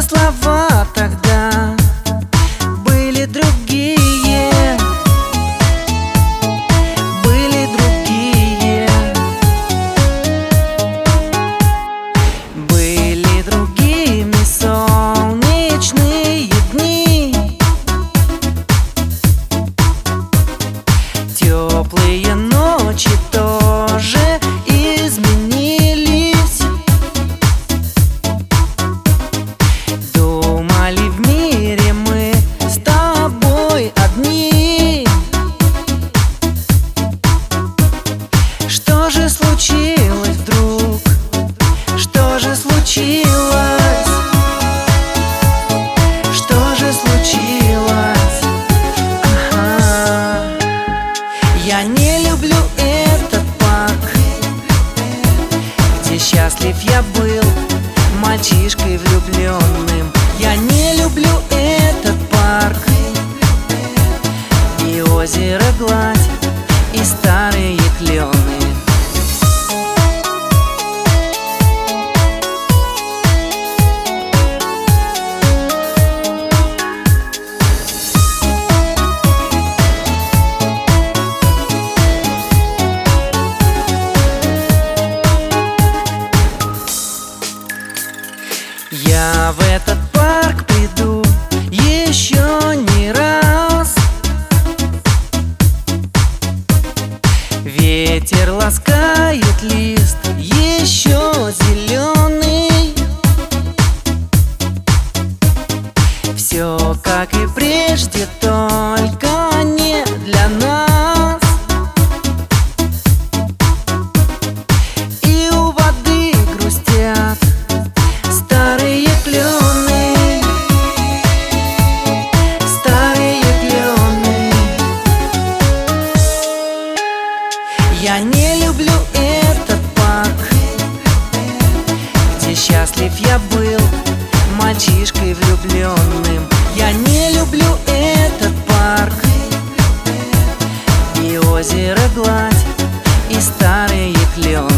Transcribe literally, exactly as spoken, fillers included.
слова тогда были другие, были другие, были другими солнечные дни, теплые ночи тоже изменились. Думали, в мире мы с тобой одни. Что же случилось вдруг? Что же случилось? Что же случилось? Ага. Я не люблю этот парк, где счастлив я был мальчишкой влюбленным. Я не люблю этот парк, и озеро гладь, и старые клены. Я в этот парк приду еще не раз. Ветер ласкает лист еще зеленый. Все как и прежде, только не для нас. И у воды грустят старые клены, старые клены. Я не люблю этот парк, где счастлив я был мальчишкой влюбленным. Я не люблю этот парк, и озеро гладь, и старые клены.